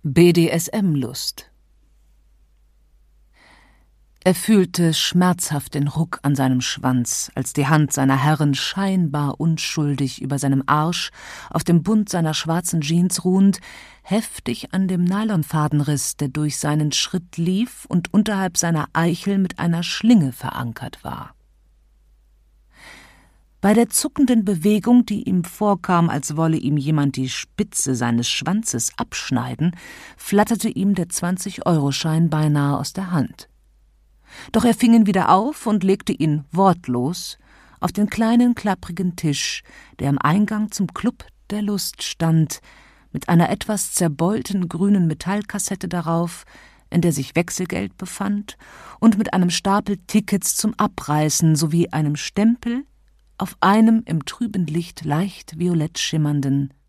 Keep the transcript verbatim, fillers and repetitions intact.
B D S M-Lust. Er fühlte schmerzhaft den Ruck an seinem Schwanz, als die Hand seiner Herrin scheinbar unschuldig über seinem Arsch, auf dem Bund seiner schwarzen Jeans ruhend, heftig an dem Nylonfaden riss, der durch seinen Schritt lief und unterhalb seiner Eichel mit einer Schlinge verankert war. Bei der zuckenden Bewegung, die ihm vorkam, als wolle ihm jemand die Spitze seines Schwanzes abschneiden, flatterte ihm der zwanzig-Euro-Schein beinahe aus der Hand. Doch er fing ihn wieder auf und legte ihn wortlos auf den kleinen, klapprigen Tisch, der am Eingang zum Club der Lust stand, mit einer etwas zerbeulten grünen Metallkassette darauf, in der sich Wechselgeld befand, und mit einem Stapel Tickets zum Abreißen sowie einem Stempel auf einem im trüben Licht leicht violett schimmernden